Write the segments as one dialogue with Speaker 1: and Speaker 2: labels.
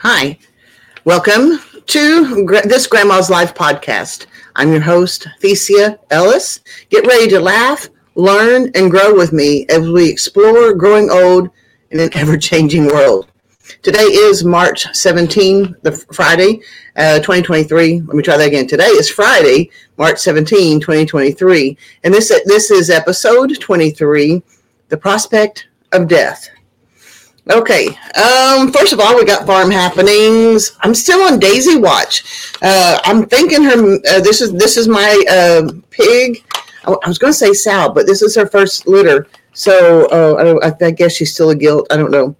Speaker 1: Hi, welcome to this Grandma's Life podcast. I'm your host, Thecia Ellis. Get ready to laugh, learn, and grow with me as we explore growing old in an ever-changing world. Today is March 17, Friday, 2023. Let me try that again. Today is Friday, March 17, 2023. And this is episode 23, The Prospect of Death. Okay, first of all, we got farm happenings. I'm still on Daisy watch. I'm thinking this is my pig. I was going to say sow, but this is her first litter. So I guess she's still a gilt. I don't know.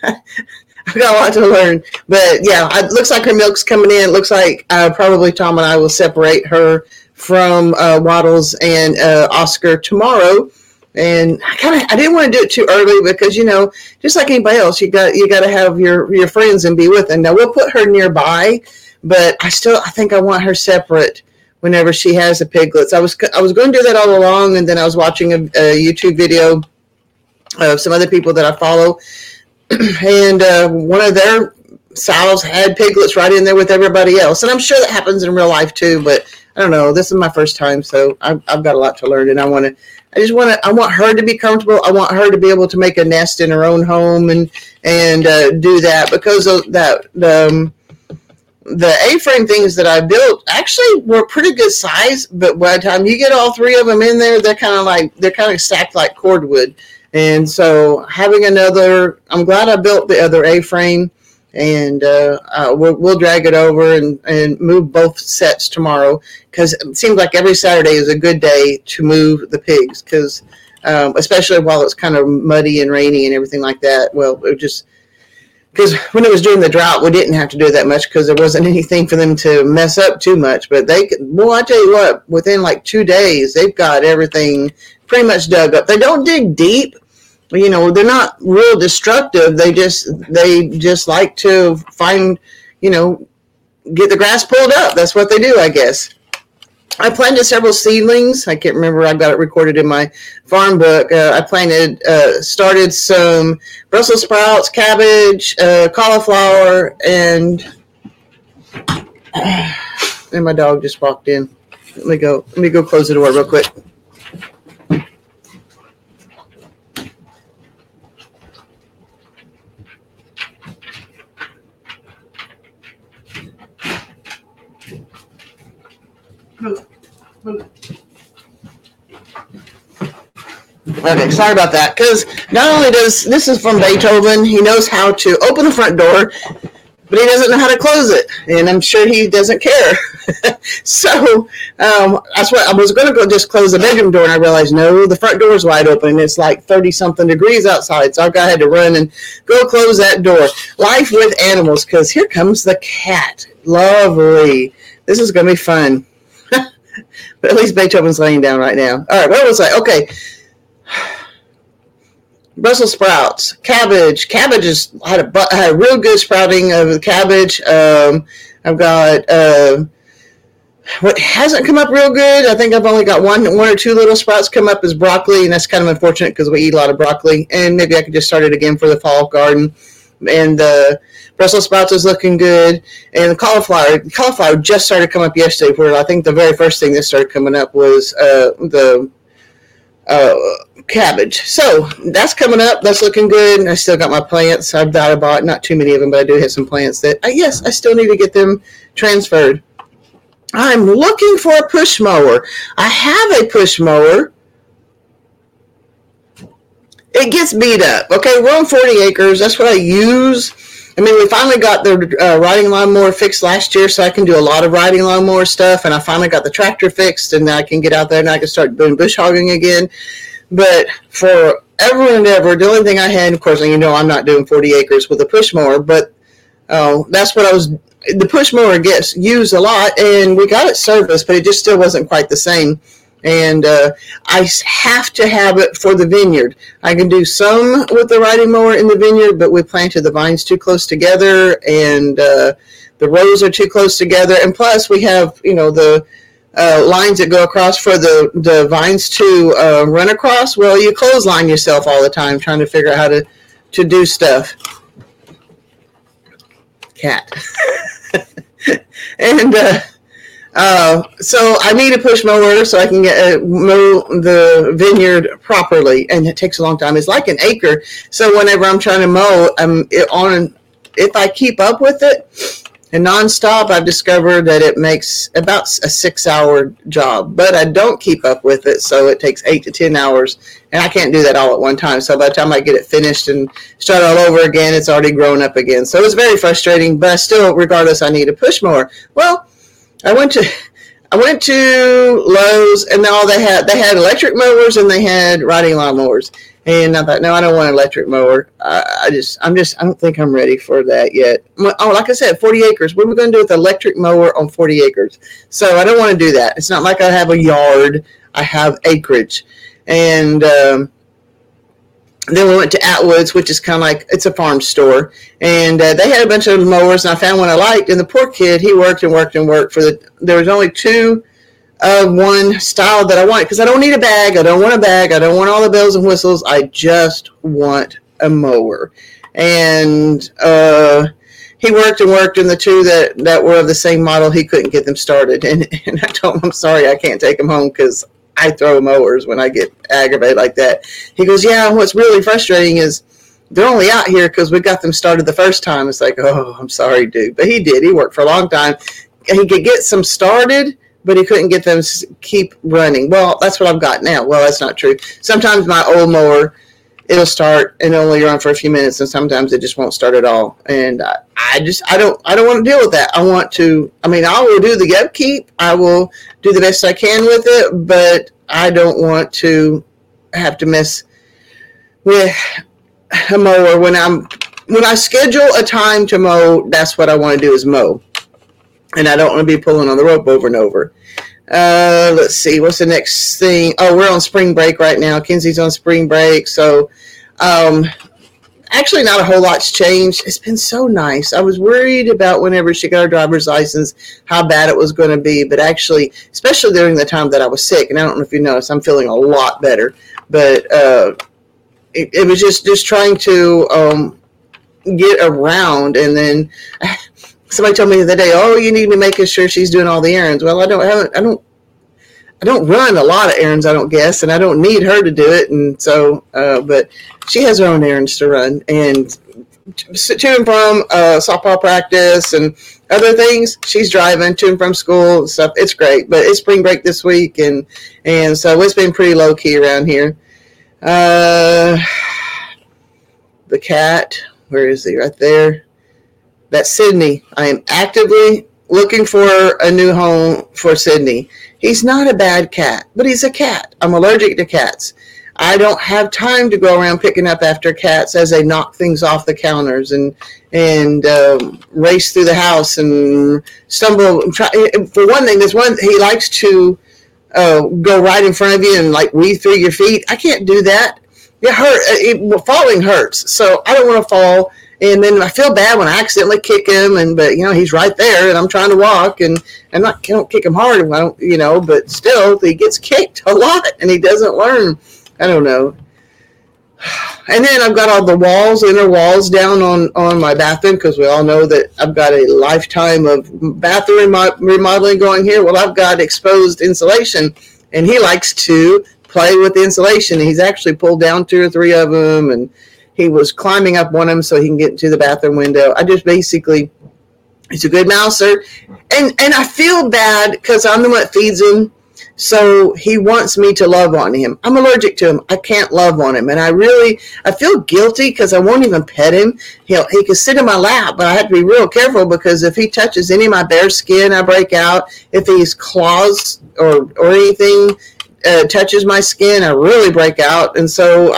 Speaker 1: I've got a lot to learn. But yeah, it looks like her milk's coming in. It looks like probably Tom and I will separate her from Waddles and Oscar tomorrow. And I didn't want to do it too early because, just like anybody else, you got to have your friends and be with them. Now we'll put her nearby, but I think I want her separate whenever she has the piglets. I was going to do that all along, and then I was watching a YouTube video of some other people that I follow, and one of their sows had piglets right in there with everybody else. And I'm sure that happens in real life too, but I don't know. This is my first time, so I've got a lot to learn, and I want her to be comfortable. I want her to be able to make a nest in her own home and do that, because of that the A-frame things that I built actually were pretty good size, but by the time you get all three of them in there, they're kind of stacked like cordwood. And so having another, I'm glad I built the other A-frame, and we'll drag it over and move both sets tomorrow, because it seems like every Saturday is a good day to move the pigs, because especially while it's kind of muddy and rainy and everything like that. Well, because when it was during the drought, we didn't have to do that much because there wasn't anything for them to mess up too much. But I tell you what, within like 2 days, they've got everything pretty much dug up. They don't dig deep. They're not real destructive. They just like to find, get the grass pulled up. That's what they do, I guess. I planted several seedlings. I can't remember. I've got it recorded in my farm book. I started some Brussels sprouts, cabbage, cauliflower, and my dog just walked in. Let me go close the door real quick. Okay, sorry about that, because not only this is from Beethoven, he knows how to open the front door, but he doesn't know how to close it, and I'm sure he doesn't care. So that's what I was going to go just close the bedroom door, and I realized, no, the front door is wide open, and it's like 30-something degrees outside, so I had to run and go close that door. Life with animals, because here comes the cat. Lovely. This is going to be fun. But at least Beethoven's laying down right now. All right, what was I? Okay. Brussels sprouts, cabbage. Cabbage had a real good sprouting of the cabbage. I've got what hasn't come up real good. I think I've only got one or two little sprouts come up as broccoli, and that's kind of unfortunate because we eat a lot of broccoli. And maybe I could just start it again for the fall garden. And the Brussels sprouts is looking good, and the cauliflower just started coming up yesterday. Where I think the very first thing that started coming up was the cabbage. So that's coming up. That's looking good. And I still got my plants. I bought not too many of them, but I do have some plants that I still need to get them transferred. I'm looking for a push mower. I have a push mower. It gets beat up. Okay, we're on 40 acres. That's what I use. I mean, we finally got the riding lawnmower fixed last year, so I can do a lot of riding lawnmower stuff, and I finally got the tractor fixed, and I can get out there and I can start doing bush hogging again. But for ever and ever, the only thing I had, of course, and I'm not doing 40 acres with a push mower, but that's what the push mower gets used a lot, and we got it serviced, but it just still wasn't quite the same. And I have to have it for the vineyard. I can do some with the riding mower in the vineyard, but we planted the vines too close together, and the rows are too close together. And plus, we have the lines that go across for the vines to run across. Well, you clothesline yourself all the time trying to figure out how to do stuff. cat. And so I need a push mower so I can mow the vineyard properly, and it takes a long time. It's like an acre, so whenever I'm trying to mow, if I keep up with it and nonstop, I've discovered that it makes about a 6-hour job, but I don't keep up with it, so it takes 8 to 10 hours, and I can't do that all at one time. So by the time I get it finished and start all over again, it's already grown up again. So it's very frustrating, but still, regardless, I need a push mower. Well, I went to Lowe's, and they had electric mowers and they had riding lawn mowers. And I thought, no, I don't want an electric mower. I don't think I'm ready for that yet. Oh, like I said, 40 acres. What are we going to do with an electric mower on 40 acres? So I don't want to do that. It's not like I have a yard. I have acreage. And then we went to Atwood's, which is kind of like, it's a farm store. And they had a bunch of mowers, and I found one I liked. And the poor kid, he worked and worked and worked there was only two of one style that I wanted, because I don't need a bag. I don't want a bag. I don't want all the bells and whistles. I just want a mower. And he worked and worked, and the two that were of the same model, he couldn't get them started. And I told him, I'm sorry, I can't take them home because I throw mowers when I get aggravated like that. He goes, yeah, what's really frustrating is they're only out here because we got them started the first time. It's like, oh, I'm sorry, dude. But he did. He worked for a long time. He could get some started, but he couldn't get them to keep running. Well, that's what I've got now. Well, that's not true. Sometimes my old mower, it'll start and only run for a few minutes, and sometimes it just won't start at all. And I don't want to deal with that. I will do the upkeep. I will do the best I can with it, but I don't want to have to mess with a mower when I schedule a time to mow. That's what I want to do, is mow. And I don't want to be pulling on the rope over and over. Let's see, what's the next thing? Oh, we're on spring break right now. Kenzie's on spring break. So, actually not a whole lot's changed. It's been so nice. I was worried about whenever she got her driver's license, how bad it was going to be. But actually, especially during the time that I was sick, and I don't know if you noticed, I'm feeling a lot better. But it was just trying to get around, and then somebody told me the other day, oh, you need to be making sure she's doing all the errands. Well, I don't run a lot of errands, I don't guess, and I don't need her to do it. And so, but she has her own errands to run, and to and from softball practice and other things, she's driving to and from school and stuff. It's great, but it's spring break this week, and so it's been pretty low key around here. The cat, where is he? Right there. That's Sydney. I am actively looking for a new home for Sydney. He's not a bad cat, but he's a cat. I'm allergic to cats. I don't have time to go around picking up after cats as they knock things off the counters and race through the house and stumble. For one thing, he likes to go right in front of you and like weave through your feet. I can't do that. Falling hurts, so I don't want to fall. And then I feel bad when I accidentally kick him, but he's right there, and I'm trying to walk, and I don't kick him hard, but still he gets kicked a lot, and he doesn't learn. I don't know. And then I've got all the inner walls down on my bathroom, because we all know that I've got a lifetime of bathroom remodeling going here. Well, I've got exposed insulation, and he likes to play with the insulation. He's actually pulled down 2 or 3 of them, and he was climbing up one of them so he can get into the bathroom window. He's a good mouser. And I feel bad because I'm the one that feeds him. So he wants me to love on him. I'm allergic to him. I can't love on him. And I feel guilty because I won't even pet him. He can sit in my lap, but I have to be real careful because if he touches any of my bare skin, I break out. If his claws or anything touches my skin, I really break out. And so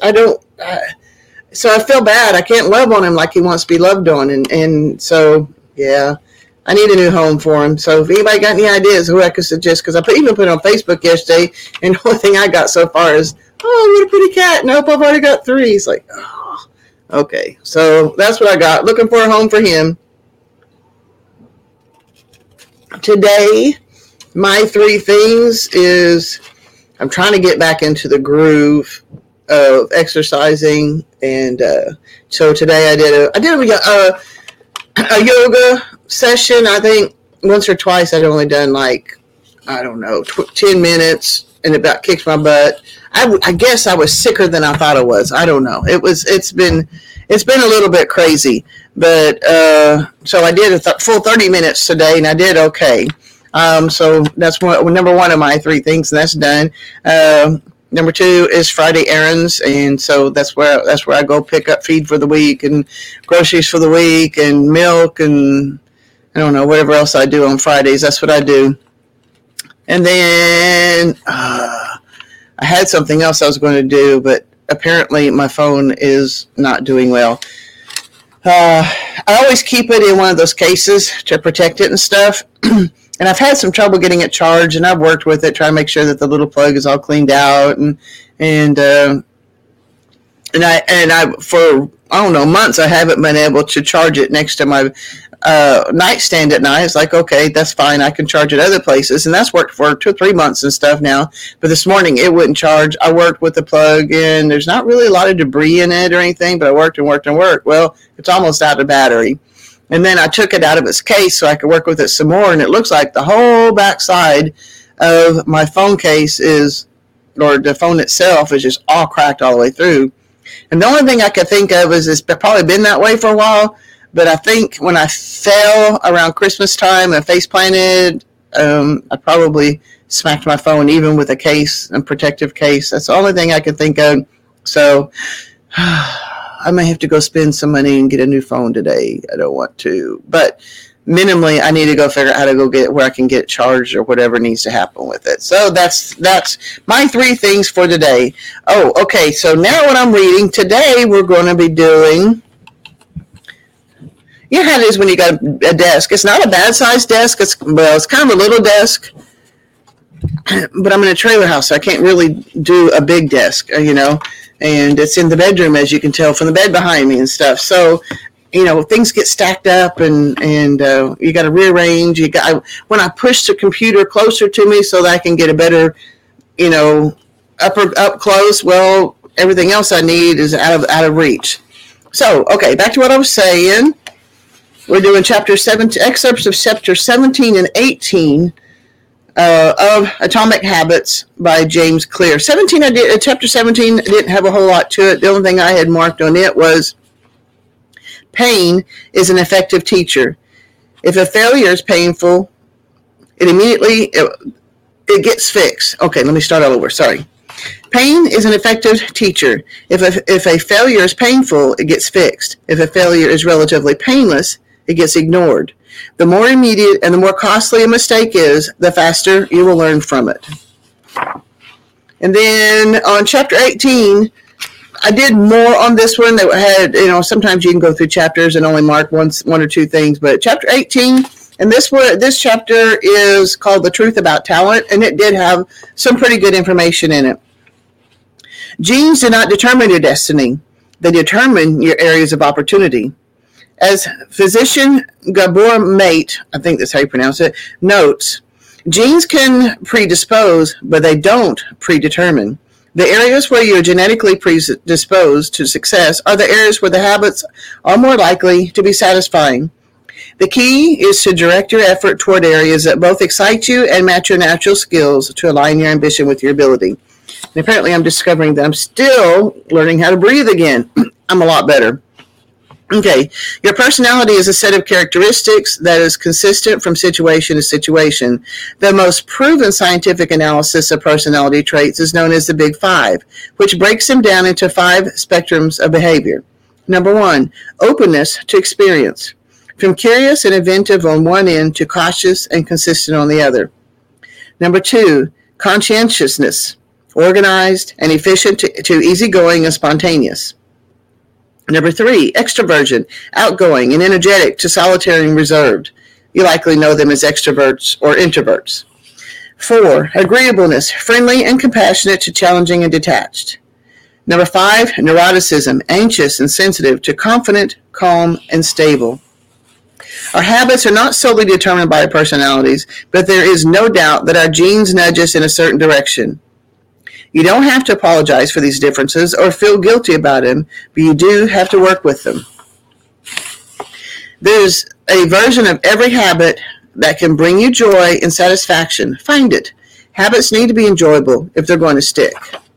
Speaker 1: so I feel bad. I can't love on him like he wants to be loved on. And so, yeah, I need a new home for him. So if anybody got any ideas who I could suggest, because I even put it on Facebook yesterday, and the only thing I got so far is, oh, what a pretty cat. Nope, I've already got 3. It's like, oh, okay. So that's what I got. Looking for a home for him. Today, my 3 things is I'm trying to get back into the groove of exercising, and so today I a yoga session. I think once or twice I'd only done like, I don't know, 10 minutes, and it about kicked my butt. I guess I was sicker than I thought I was. I don't know. It's been a little bit crazy, but so I did a full 30 minutes today, and I did okay. So that's number one of my 3 things, and that's done. Number 2 is Friday errands, and so that's where I go pick up feed for the week and groceries for the week and milk and I don't know, whatever else I do on Fridays. That's what I do. And then I had something else I was going to do, but apparently my phone is not doing well. I always keep it in one of those cases to protect it and stuff. And I've had some trouble getting it charged, and I've worked with it, trying to make sure that the little plug is all cleaned out, and I for I don't know months I haven't been able to charge it next to my nightstand at night. It's like, okay, that's fine. I can charge it other places, and that's worked for 2 or 3 months and stuff now. But this morning it wouldn't charge. I worked with the plug, and there's not really a lot of debris in it or anything, but I worked and worked and worked. Well, it's almost out of battery. And then I took it out of its case so I could work with it some more, and it looks like the whole back side of my phone case or the phone itself is just all cracked all the way through. And the only thing I could think of is it's probably been that way for a while, but I think when I fell around Christmas time and face planted, I probably smacked my phone even with a case, a protective case. That's the only thing I could think of. So I may have to go spend some money and get a new phone today. I don't want to, but minimally I need to go figure out how to go get where I can get it charged or whatever needs to happen with it. So that's my 3 things for today. Oh, okay. So now what I'm reading today, we're going to be doing, you know how it is when you got a desk. It's not a bad sized desk. It's kind of a little desk, but I'm in a trailer house, so I can't really do a big desk, and it's in the bedroom, as you can tell from the bed behind me and stuff. So, things get stacked up, and you got to rearrange. When I push the computer closer to me so that I can get a better, up close. Well, everything else I need is out of reach. So, okay, back to what I was saying. We're doing excerpts of chapter 17 and 18. Of Atomic Habits by James Clear. Chapter 17 didn't have a whole lot to it. The only thing I had marked on it was pain is an effective teacher. If a failure is painful, it gets fixed. Okay, let me start all over. Sorry. Pain is an effective teacher. If a failure is painful, it gets fixed. If a failure is relatively painless, it gets ignored. The more immediate and the more costly a mistake is, the faster you will learn from it. And then on chapter 18, I did more on this one that had, sometimes you can go through chapters and only mark one or 2 things, but chapter 18, and this chapter is called The Truth About Talent, and it did have some pretty good information in it. Genes do not determine your destiny. They determine your areas of opportunity. As physician Gabor Mate, I think that's how you pronounce it, notes, genes can predispose, but they don't predetermine. The areas where you're genetically predisposed to success are the areas where the habits are more likely to be satisfying. The key is to direct your effort toward areas that both excite you and match your natural skills to align your ambition with your ability. And apparently I'm discovering that I'm still learning how to breathe again. I'm a lot better. Okay, your personality is a set of characteristics that is consistent from situation to situation. The most proven scientific analysis of personality traits is known as the Big Five, which breaks them down into 5 spectrums of behavior. Number 1, openness to experience. From curious and inventive on one end to cautious and consistent on the other. Number 2, conscientiousness. Organized and efficient to easygoing and spontaneous. Number 3, extroversion, outgoing and energetic to solitary and reserved. You likely know them as extroverts or introverts. 4, agreeableness, friendly and compassionate to challenging and detached. Number 5, neuroticism, anxious and sensitive to confident, calm, and stable. Our habits are not solely determined by our personalities, but there is no doubt that our genes nudge us in a certain direction. You don't have to apologize for these differences or feel guilty about them, but you do have to work with them. There's a version of every habit that can bring you joy and satisfaction. Find it. Habits need to be enjoyable if they're going to stick.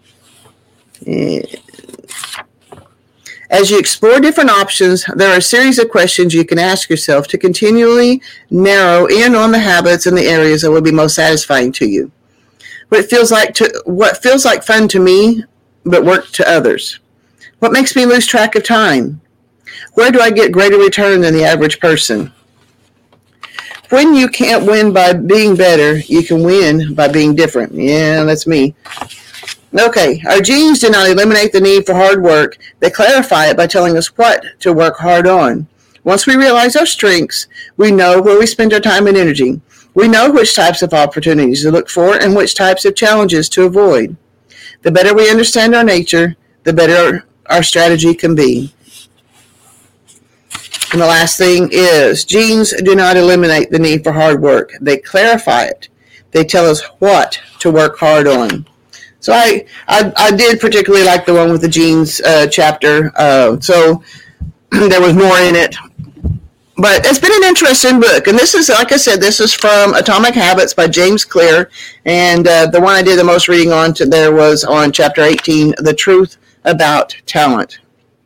Speaker 1: As you explore different options, there are a series of questions you can ask yourself to continually narrow in on the habits and the areas that will be most satisfying to you. What feels like fun to me, but work to others? What makes me lose track of time? Where do I get greater return than the average person? When you can't win by being better, you can win by being different. Yeah, that's me. Okay, our genes do not eliminate the need for hard work. They clarify it by telling us what to work hard on. Once we realize our strengths, we know where we spend our time and energy. We know which types of opportunities to look for and which types of challenges to avoid. The better we understand our nature, the better our strategy can be. And the last thing is, genes do not eliminate the need for hard work. They clarify it. They tell us what to work hard on. So I did particularly like the one with the genes chapter. So there was more in it. But it's been an interesting book. And this is, like I said, this is from Atomic Habits by James Clear. And the one I did the most reading on there was on chapter 18, The Truth About Talent.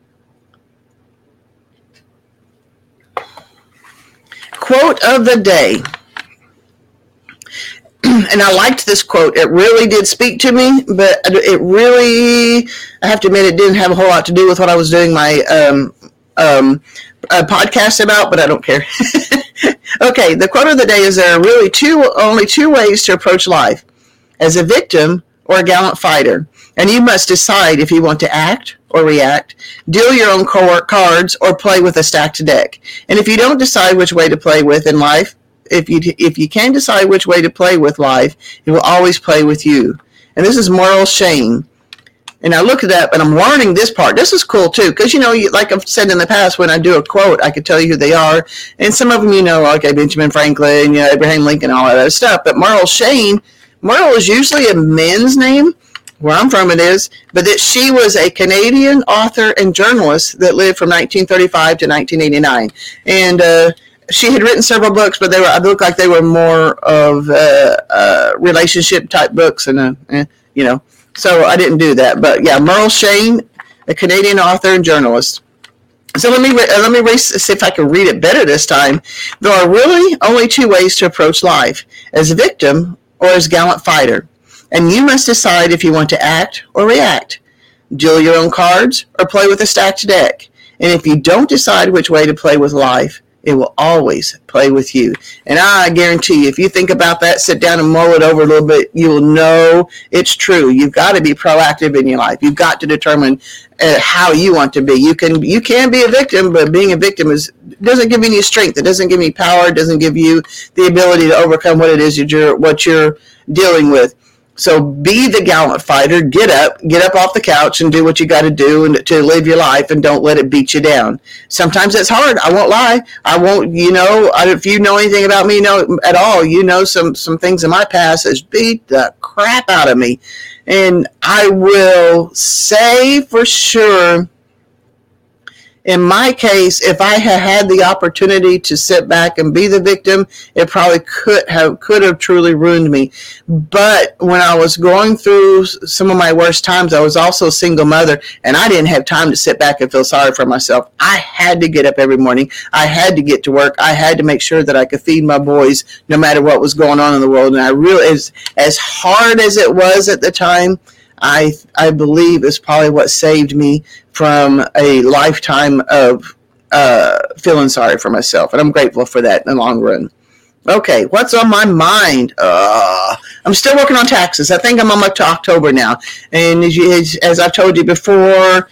Speaker 1: Quote of the day. And I liked this quote. It really did speak to me, but it really, I have to admit, it didn't have a whole lot to do with what I was doing my podcast about, but I don't care. Okay, the quote of the day is, there are really only two ways to approach life: as a victim or a gallant fighter. And you must decide if you want to act or react, deal your own cards, or play with a stacked deck. And if you don't decide which way to play with in life, if you can decide which way to play with life, it will always play with you. And this is Moral Shame. And I looked it up, and I'm learning this part. This is cool, too, because, like I've said in the past, when I do a quote, I could tell you who they are. And some of them, okay, Benjamin Franklin, Abraham Lincoln, all that other stuff. But Moral Shame, Moral is usually a men's name. Where I'm from, it is. But that she was a Canadian author and journalist that lived from 1935 to 1989. And she had written several books, but I look like they were more of relationship type books, and so I didn't do that. But yeah, Moral Shame, a Canadian author and journalist. So let me see if I can read it better this time. There are really only two ways to approach life: as a victim or as gallant fighter. And you must decide if you want to act or react, deal your own cards, or play with a stacked deck. And if you don't decide which way to play with life, it will always play with you. And I guarantee you, if you think about that, sit down and mull it over a little bit, you will know it's true. You've got to be proactive in your life. You've got to determine how you want to be. You can be a victim, but being a victim doesn't give you any strength. It doesn't give you power. It doesn't give you the ability to overcome what it is what you're dealing with. So be the gallant fighter. Get up off the couch and do what you got to do and to live your life, and don't let it beat you down. Sometimes it's hard. I won't lie. I won't, if you know anything about me at all, some things in my past has beat the crap out of me. And I will say for sure, in my case, if I had the opportunity to sit back and be the victim, it probably could have truly ruined me. But when I was going through some of my worst times, I was also a single mother, and I didn't have time to sit back and feel sorry for myself. I had to get up every morning. I had to get to work. I had to make sure that I could feed my boys no matter what was going on in the world. And I really, as hard as it was at the time, I believe is probably what saved me from a lifetime of feeling sorry for myself. And I'm grateful for that in the long run. Okay, what's on my mind? I'm still working on taxes. I think I'm on to October now. And as I've told you before,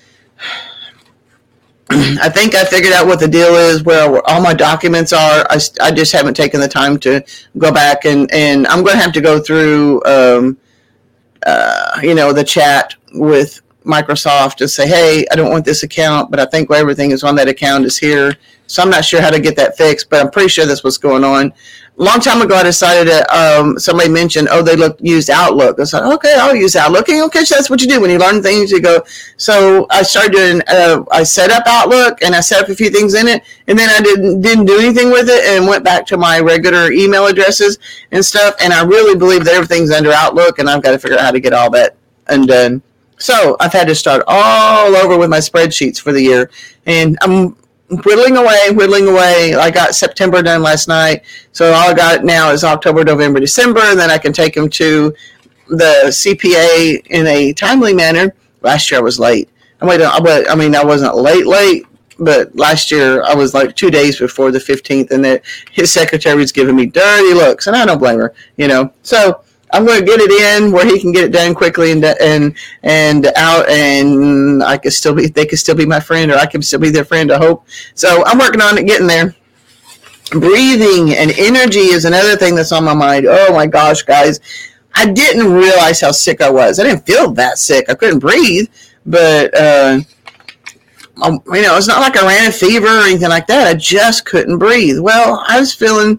Speaker 1: I think I figured out what the deal is, where all my documents are. I just haven't taken the time to go back, and I'm going to have to go through the chat with Microsoft to say, hey, I don't want this account, but I think everything is on that account is here. So I'm not sure how to get that fixed, but I'm pretty sure that's what's going on. A long time ago, I decided to, somebody mentioned, they used Outlook. I said, okay, I'll use Outlook. And okay, so that's what you do when you learn things. You go. So I started doing, I set up Outlook and I set up a few things in it. And then I didn't do anything with it and went back to my regular email addresses and stuff. And I really believe that everything's under Outlook and I've got to figure out how to get all that undone. So I've had to start all over with my spreadsheets for the year. And I'm whittling away. I got September done last night. So all I got now is October, November, December, and then I can take them to the CPA in a timely manner. Last year I was late. I wasn't late, but last year I was like 2 days before the 15th, and his secretary was giving me dirty looks, and I don't blame her, So I'm going to get it in where he can get it done quickly and out, and they can still be my friend, or I can still be their friend, I hope. So I'm working on it, getting there. Breathing and energy is another thing that's on my mind. Oh my gosh, guys. I didn't realize how sick I was. I didn't feel that sick. I couldn't breathe, but, it's not like I ran a fever or anything like that. I just couldn't breathe. Well, I was feeling,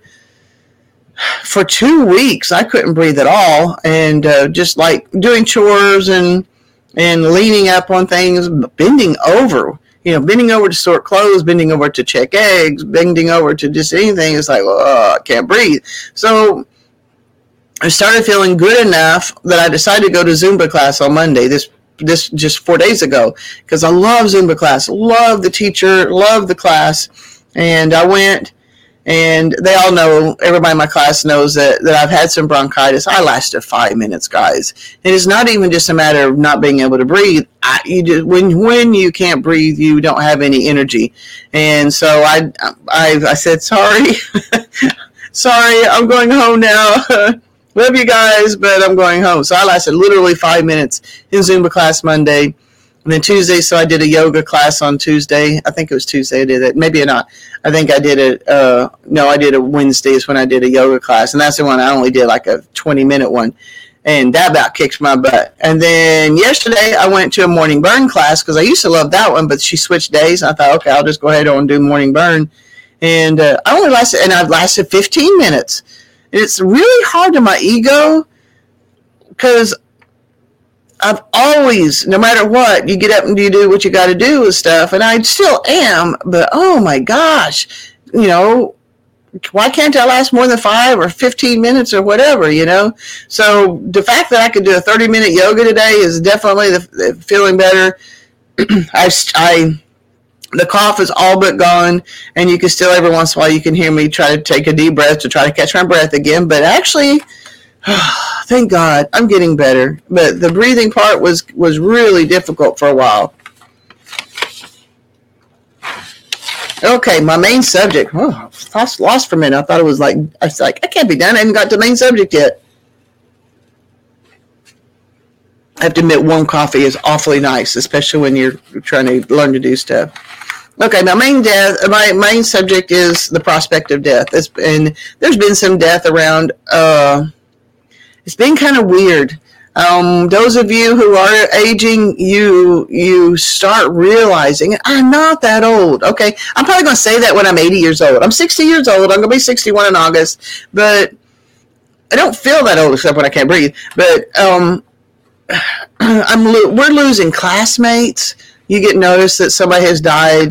Speaker 1: for 2 weeks, I couldn't breathe at all, and just like doing chores and leaning up on things, bending over to sort clothes, bending over to check eggs, bending over to just anything. It's like, I can't breathe. So I started feeling good enough that I decided to go to Zumba class on Monday, this just 4 days ago, because I love Zumba class, love the teacher, love the class, and I went. And they all know, everybody in my class knows that I've had some bronchitis. I lasted 5 minutes, guys. And it's not even just a matter of not being able to breathe. When you can't breathe, you don't have any energy. And so I said, sorry, I'm going home now. Love you guys, but I'm going home. So I lasted literally 5 minutes in Zumba class Monday. And then Tuesday, so I did a yoga class on Tuesday. I think it was Tuesday I did it. Maybe not. I think I did it. I did it Wednesdays when I did a yoga class. And that's the one I only did like a 20-minute one. And that about kicked my butt. And then yesterday I went to a morning burn class because I used to love that one, but she switched days. And I thought, okay, I'll just go ahead and do morning burn. And I've lasted 15 minutes. And it's really hard on my ego because I've always, no matter what, you get up and you do what you got to do with stuff, and I still am, but oh my gosh, why can't I last more than 5 or 15 minutes or whatever, So the fact that I could do a 30-minute yoga today is definitely the feeling better. The cough is all but gone, and you can still, every once in a while, you can hear me try to take a deep breath to try to catch my breath again, but actually, thank God, I'm getting better. But the breathing part was really difficult for a while. Okay, my main subject. Oh, I was lost for a minute. I was like, I can't be done. I haven't got to the main subject yet. I have to admit, warm coffee is awfully nice, especially when you're trying to learn to do stuff. Okay, my main subject is the prospect of death. There's been some death around. It's been kind of weird. Those of you who are aging, you start realizing, I'm not that old. Okay, I'm probably going to say that when I'm 80 years old. I'm 60 years old. I'm going to be 61 in August. But I don't feel that old except when I can't breathe. But we're losing classmates. You get notice that somebody has died,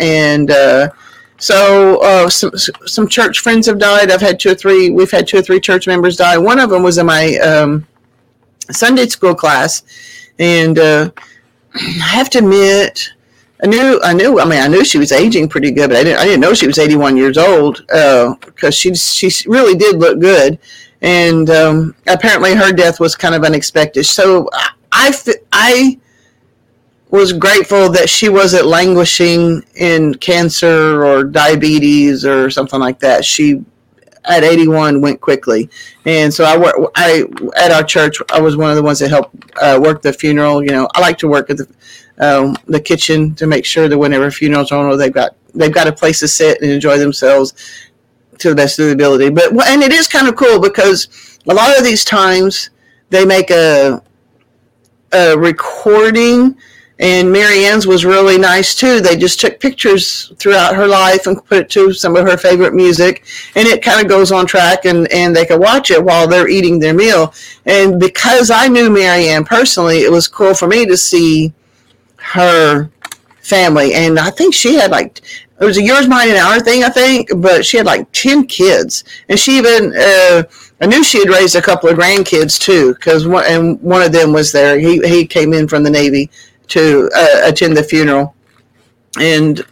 Speaker 1: So some church friends have died. We've had 2 or 3 church members die. One of them was in my Sunday school class, and I have to admit, I knew she was aging pretty good, but I didn't know she was 81 years old because she really did look good, and apparently her death was kind of unexpected. So I was grateful that she wasn't languishing in cancer or diabetes or something like that. She, at 81, went quickly. And so at our church, I was one of the ones that helped work the funeral. I like to work at the kitchen to make sure that whenever funerals are on, they've got a place to sit and enjoy themselves to the best of their ability. And it is kind of cool because a lot of these times they make a recording. And Mary Ann's was really nice too. They just took pictures throughout her life and put it to some of her favorite music, and it kind of goes on track, and they can watch it while they're eating their meal. And because I knew Mary Ann personally, it was cool for me to see her family. And I think she had like, it was a yours, mine, and our thing, I think, but she had like 10 kids. And she even, I knew she had raised a couple of grandkids too, because one of them was there. He came in from the Navy to attend the funeral. And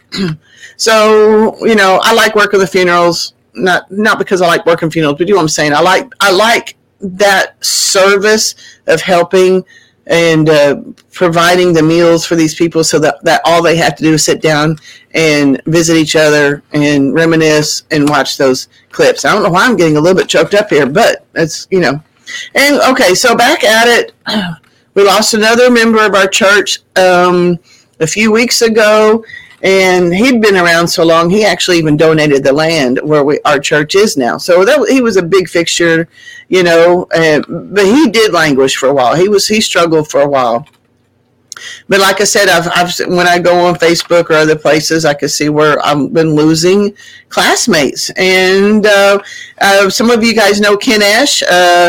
Speaker 1: so, you know, I like working the funerals, not because I like working funerals, but you know what I'm saying? I like that service of helping and providing the meals for these people, so that all they have to do is sit down and visit each other and reminisce and watch those clips. I don't know why I'm getting a little bit choked up here, but it's, you know. And okay, so back at it. We lost another member of our church a few weeks ago, and he'd been around so long, he actually even donated the land where our church is now. So he was a big fixture, you know, but he did languish for a while. He struggled for a while. But like I said, I've when I go on Facebook or other places, I can see where I've been losing classmates. And some of you guys know Ken Ash.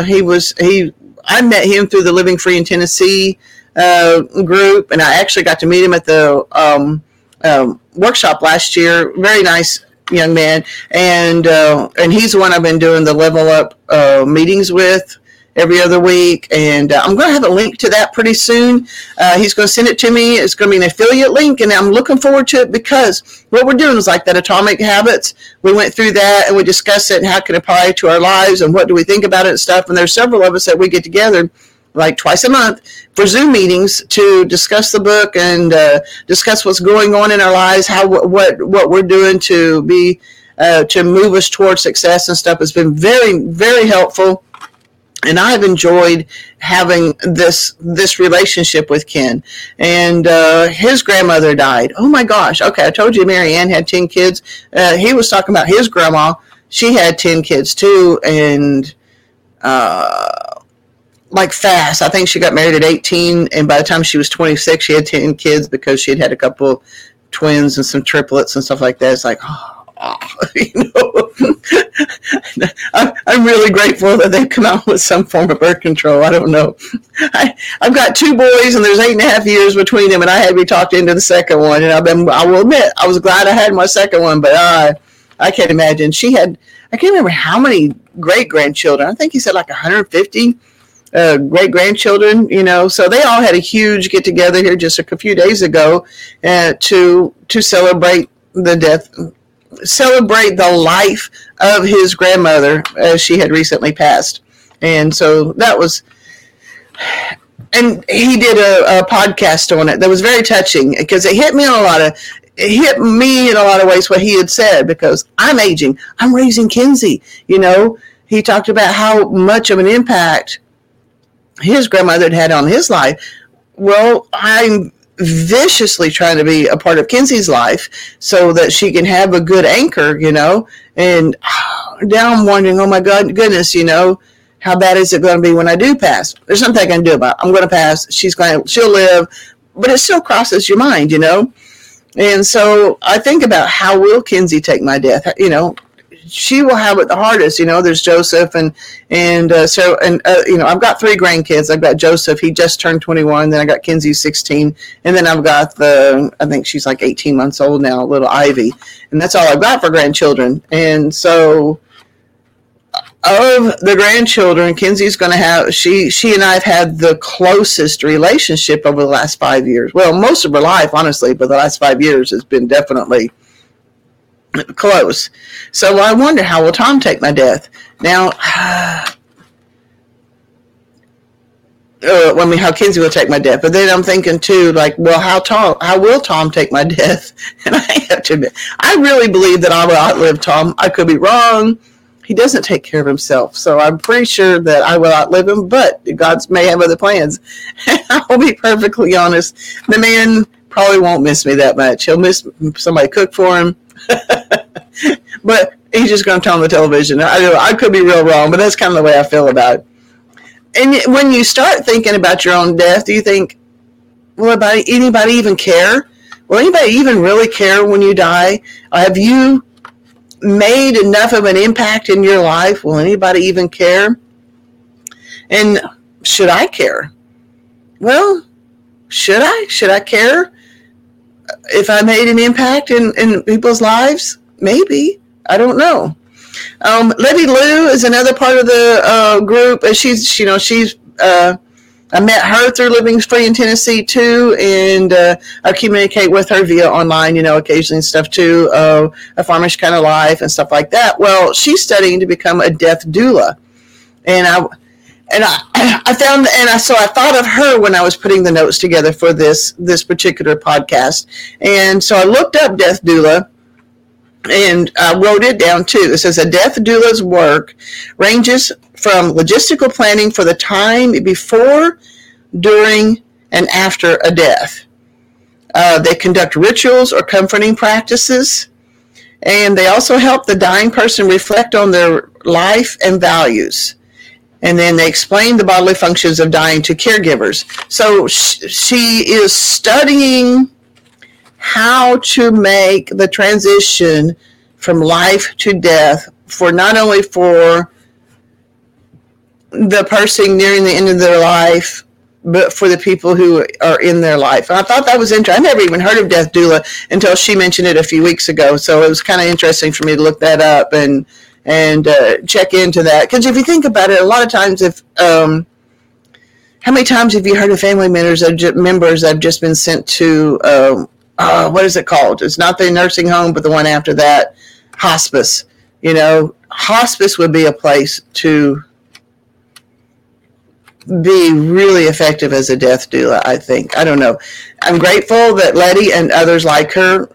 Speaker 1: I met him through the Living Free in Tennessee group, and I actually got to meet him at the workshop last year. Very nice young man, and he's the one I've been doing the Level Up meetings with every other week, and I'm going to have a link to that pretty soon. He's going to send it to me. It's going to be an affiliate link, and I'm looking forward to it, because what we're doing is like that Atomic Habits. We went through that, and we discussed it and how it can apply to our lives and what do we think about it and stuff. And there's several of us that we get together like twice a month for Zoom meetings to discuss the book and discuss what's going on in our lives, what we're doing to be to move us towards success and stuff. It's been very, very helpful. And I've enjoyed having this relationship with Ken. And his grandmother died. Oh my gosh. Okay, I told you Mary Ann had 10 kids. He was talking about his grandma. She had 10 kids too. And like fast. I think she got married at 18. And by the time she was 26, she had 10 kids, because she had a couple twins and some triplets and stuff like that. It's like, you know, I'm really grateful that they've come out with some form of birth control. I don't know. I've got 2 boys, and there's 8.5 years between them, and I had to be talked into the second one. And I will admit, I was glad I had my second one, but I can't imagine. I can't remember how many great-grandchildren. I think he said like 150 great-grandchildren, you know. So they all had a huge get-together here just a few days ago to celebrate the death, celebrate the life of his grandmother, as she had recently passed. And so that was, and he did a podcast on it that was very touching, because it hit me in a lot of ways what he had said, because I'm aging, I'm raising Kinsey, you know. He talked about how much of an impact his grandmother had on his life. Well, I'm viciously trying to be a part of Kinsey's life so that she can have a good anchor, you know. And now I'm wondering, oh my goodness, you know, how bad is it going to be when I do pass? There's something I can do about it. I'm going to pass. She'll live, but it still crosses your mind, you know. And so I think about, how will Kinsey take my death? You know, she will have it the hardest. You know, there's Joseph and you know, I've got 3 grandkids. I've got Joseph, he just turned 21. Then I got Kinsey, 16, and then I've got I think she's like 18 months old now, little Ivy, and that's all I've got for grandchildren. And so, of the grandchildren, Kinsey's going to have, she and I have had the closest relationship over the last 5 years. Well, most of her life, honestly, but the last 5 years has been definitely close. So I wonder, how will Tom take my death? Now, how Kinsey will take my death. But then I'm thinking too, like, well, how will Tom take my death? And I have to admit, I really believe that I will outlive Tom. I could be wrong. He doesn't take care of himself. So I'm pretty sure that I will outlive him, but God may have other plans. I'll be perfectly honest. The man probably won't miss me that much. He'll miss somebody cook for him. But he's just going to turn on the television. I could be real wrong, but that's kind of the way I feel about it. And when you start thinking about your own death, do you think, will anybody even care? Will anybody even really care when you die? Have you made enough of an impact in your life? Will anybody even care? And should I care? Well, should I? Should I care if I made an impact in people's lives? Maybe. I don't know. Letty Lou is another part of the group. I met her through Living Free in Tennessee too, and I communicate with her via online, occasionally and stuff too, a farmer's kind of life and stuff like that. Well, she's studying to become a death doula, and I found, so I thought of her when I was putting the notes together for this particular podcast, and so I looked up death doula. And I wrote it down too. It says a death doula's work ranges from logistical planning for the time before, during, and after a death. They conduct rituals or comforting practices, and they also help the dying person reflect on their life and values. And then they explain the bodily functions of dying to caregivers. So she is studying how to make the transition from life to death for not only for the person nearing the end of their life, but for the people who are in their life. And I thought that was interesting. I never even heard of death doula until she mentioned it a few weeks ago. So it was kind of interesting for me to look that up and check into that. Because if you think about it, a lot of times how many times have you heard of family members that have just been sent to what is it called? It's not the nursing home, but the one after that, hospice. Hospice would be a place to be really effective as a death doula, I think. I don't know. I'm grateful that Letty and others like her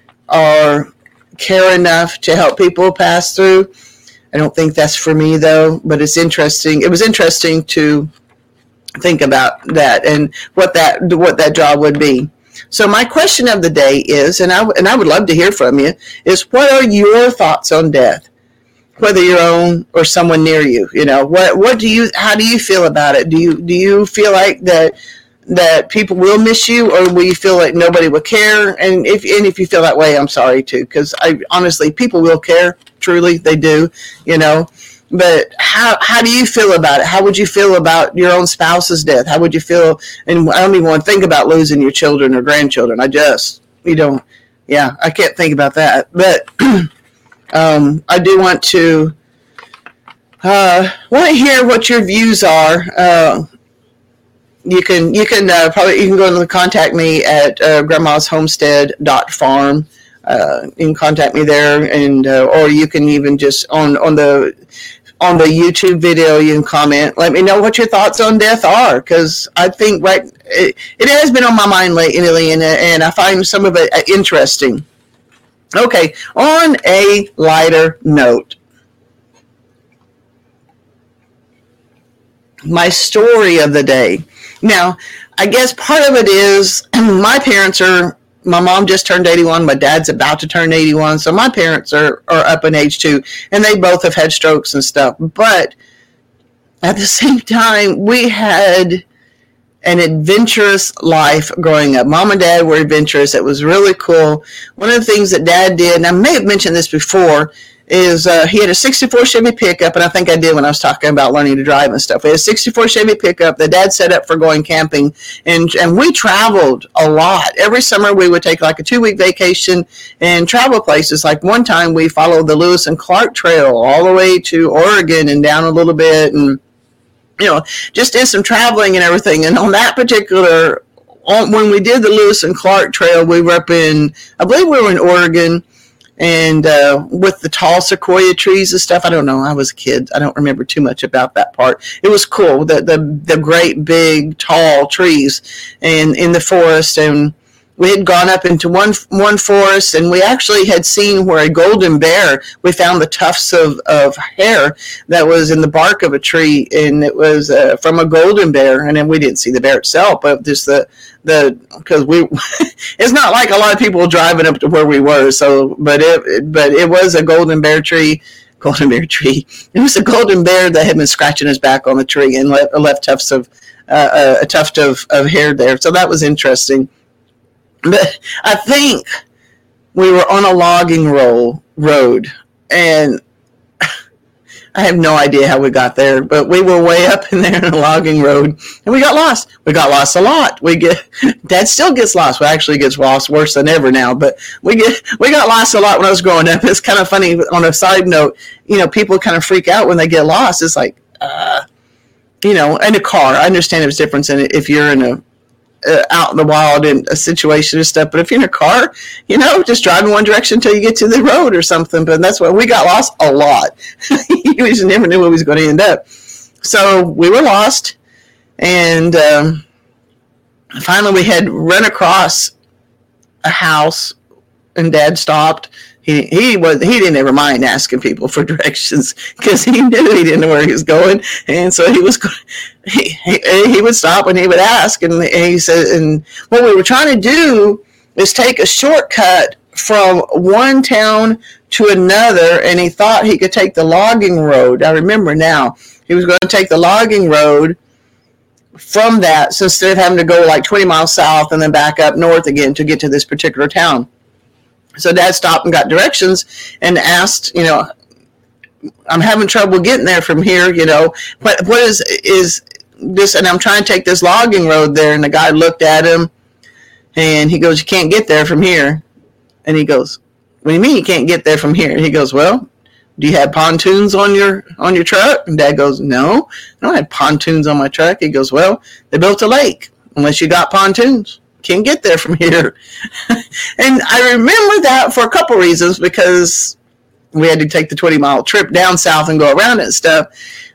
Speaker 1: care enough to help people pass through. I don't think that's for me, though, but it's interesting. It was interesting to think about that and what that job would be. So my question of the day is, and I would love to hear from you, is what are your thoughts on death, whether your own or someone near you? How do you feel about it? Do you feel like that people will miss you, or will you feel like nobody will care? And if you feel that way, I'm sorry too, because honestly, people will care. Truly, they do. But how do you feel about it? How would you feel about your own spouse's death? How would you feel? And I don't even want to think about losing your children or grandchildren. I can't think about that. But I do want to hear what your views are. You can go and contact me at grandmashomestead.farm. You can contact me there, and or you can even just on the YouTube video, you can comment. Let me know what your thoughts on death are, because I think it has been on my mind lately, and I find some of it interesting. Okay, on a lighter note, my story of the day. Now, I guess part of it is my mom just turned 81. My dad's about to turn 81. So my parents are up in age too. And they both have had strokes and stuff. But at the same time, we had an adventurous life growing up. Mom and Dad were adventurous. It was really cool. One of the things that Dad did, and I may have mentioned this before, is he had a 64 Chevy pickup, and I think I did when I was talking about learning to drive and stuff. He had a 64 Chevy pickup that Dad set up for going camping, and we traveled a lot. Every summer we would take like a 2-week vacation and travel places. Like one time we followed the Lewis and Clark Trail all the way to Oregon and down a little bit, and just did some traveling and everything. And on that particular, when we did the Lewis and Clark Trail, we were I believe we were in Oregon, and with the tall sequoia trees and stuff. I don't know. I was a kid. I don't remember too much about that part. It was cool. The great big tall trees and in the forest, and we had gone up into one forest, and we actually had seen where a golden bear, we found the tufts of hair that was in the bark of a tree, and it was from a golden bear. And then we didn't see the bear itself, but just because it's not like a lot of people driving up to where we were. So, but it was a golden bear tree golden bear tree. It was a golden bear that had been scratching his back on the tree and left tufts of a tuft of hair there. So that was interesting. But I think we were on a logging road, and I have no idea how we got there, but we were way up in there in a logging road, and we got lost. We got lost a lot. Dad still gets lost. Well, actually gets lost worse than ever now, but we got lost a lot when I was growing up. It's kind of funny. On a side note, people kind of freak out when they get lost. It's like, in a car. I understand there's a difference in it if you're in out in the wild in a situation or stuff, but if you're in a car, just driving one direction until you get to the road or something. But that's why we got lost a lot. We just never knew where we was going to end up. So we were lost, and finally we had run across a house, and Dad stopped. He didn't ever mind asking people for directions because he knew he didn't know where he was going, and so he would stop and he would ask, and he said, and what we were trying to do is take a shortcut from one town to another, and he thought he could take the logging road. I remember now. He was going to take the logging road from that, so instead of having to go like 20 miles south and then back up north again to get to this particular town. So Dad stopped and got directions and asked, I'm having trouble getting there from here, what is this? And I'm trying to take this logging road there. And the guy looked at him and he goes, you can't get there from here. And he goes, what do you mean you can't get there from here? And he goes, well, do you have pontoons on your truck? And Dad goes, no, I don't have pontoons on my truck. He goes, well, they built a lake unless you got pontoons. Can't get there from here. And I remember that for a couple reasons, because we had to take the 20-mile trip down south and go around it and stuff.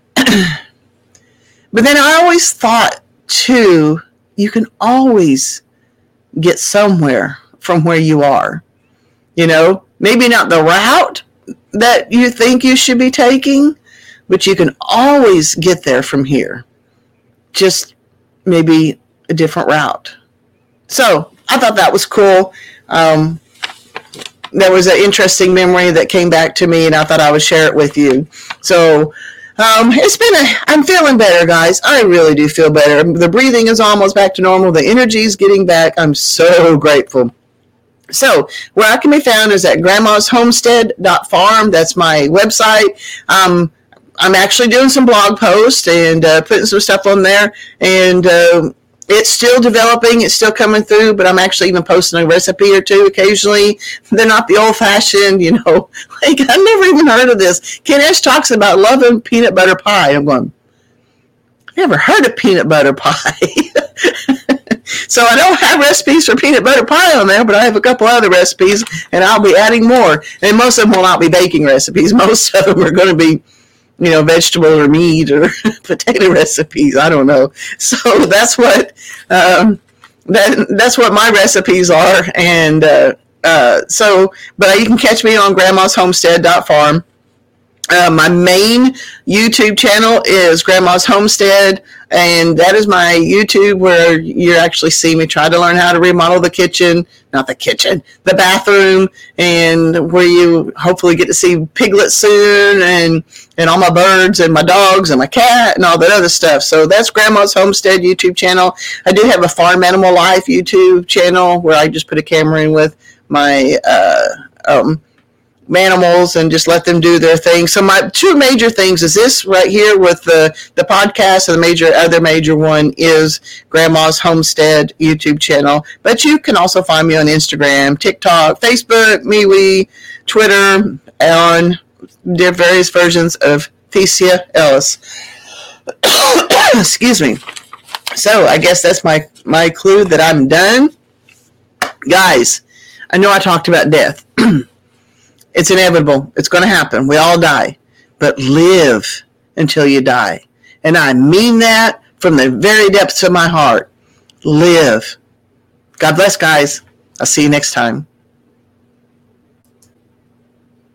Speaker 1: But then I always thought, too, you can always get somewhere from where you are. Maybe not the route that you think you should be taking, but you can always get there from here. Just maybe a different route. So I thought that was cool. There was an interesting memory that came back to me, and I thought I would share it with you. So I'm feeling better, guys. I really do feel better. The breathing is almost back to normal. The energy is getting back. I'm so grateful. So where I can be found is at grandmashomestead.farm. That's my website. I'm actually doing some blog posts and putting some stuff on there, and it's still developing. It's still coming through, but I'm actually even posting a recipe or two occasionally. They're not the old-fashioned, like I've never even heard of this. Ken Esch talks about loving peanut butter pie. I'm going, I've never heard of peanut butter pie. So I don't have recipes for peanut butter pie on there, but I have a couple other recipes, and I'll be adding more. And most of them will not be baking recipes. Most of them are going to be vegetable or meat or potato recipes. I don't know. So that's what that's what my recipes are. And but you can catch me on grandmashomestead.farm. My main YouTube channel is Grandma's Homestead, and that is my YouTube where you actually see me try to learn how to remodel the kitchen, the bathroom, and where you hopefully get to see Piglet soon, and all my birds and my dogs and my cat and all that other stuff. So that's Grandma's Homestead YouTube channel. I do have a Farm Animal Life YouTube channel where I just put a camera in with my animals and just let them do their thing. So my two major things is this right here with the podcast, and the other major one is Grandma's Homestead YouTube channel. But you can also find me on Instagram, TikTok, Facebook, MeWe, Twitter, on various versions of Thecia Ellis. Excuse me. So I guess that's my clue that I'm done. Guys, I know I talked about death. It's inevitable. It's going to happen. We all die. But live until you die. And I mean that from the very depths of my heart. Live. God bless, guys. I'll see you next time.